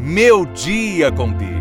meu dia com Deus.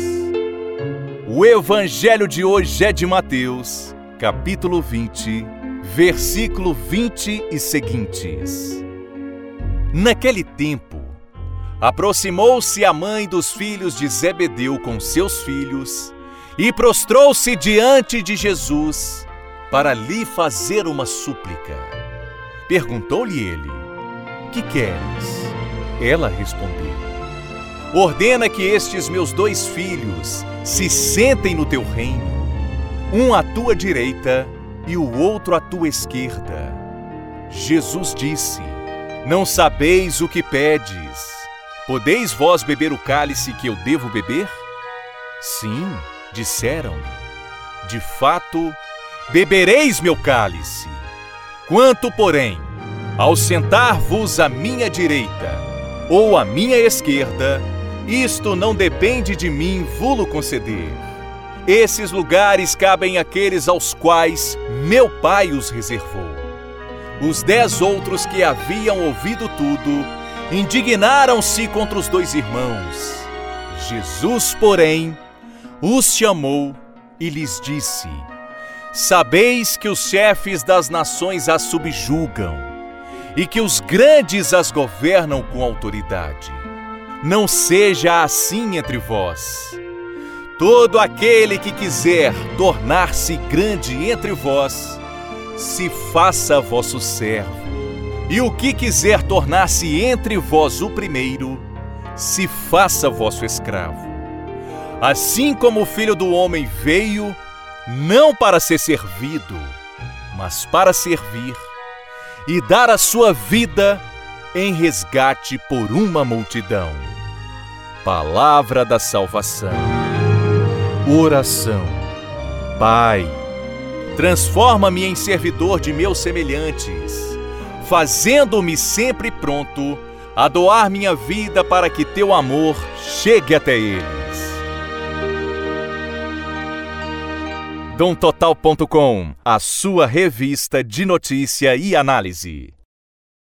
O evangelho de hoje é de Mateus, capítulo 20, versículo 20 e seguintes. Naquele tempo, aproximou-se a mãe dos filhos de Zebedeu com seus filhos e prostrou-se diante de Jesus para lhe fazer uma súplica. Perguntou-lhe ele: "Que queres?" Ela respondeu: "Ordena que estes meus 2 filhos se sentem no teu reino, um à tua direita e o outro à tua esquerda." Jesus disse: "Não sabeis o que pedes. Podeis vós beber o cálice que eu devo beber?" "Sim", disseram-lhe. "De fato, bebereis meu cálice. Quanto, porém, ao sentar-vos à minha direita ou à minha esquerda, isto não depende de mim vo-lo conceder. Esses lugares cabem àqueles aos quais meu Pai os reservou." Os 10 outros que haviam ouvido tudo indignaram-se contra os 2 irmãos. Jesus, porém, os chamou e lhes disse: "Sabeis que os chefes das nações as subjugam e que os grandes as governam com autoridade. Não seja assim entre vós. Todo aquele que quiser tornar-se grande entre vós, se faça vosso servo. E o que quiser tornar-se entre vós o primeiro, se faça vosso escravo. Assim como o Filho do Homem veio, não para ser servido, mas para servir e dar a sua vida em resgate por uma multidão." Palavra da salvação. Oração. Pai, transforma-me em servidor de meus semelhantes, fazendo-me sempre pronto a doar minha vida para que teu amor chegue até eles. DomTotal.com, a sua revista de notícia e análise.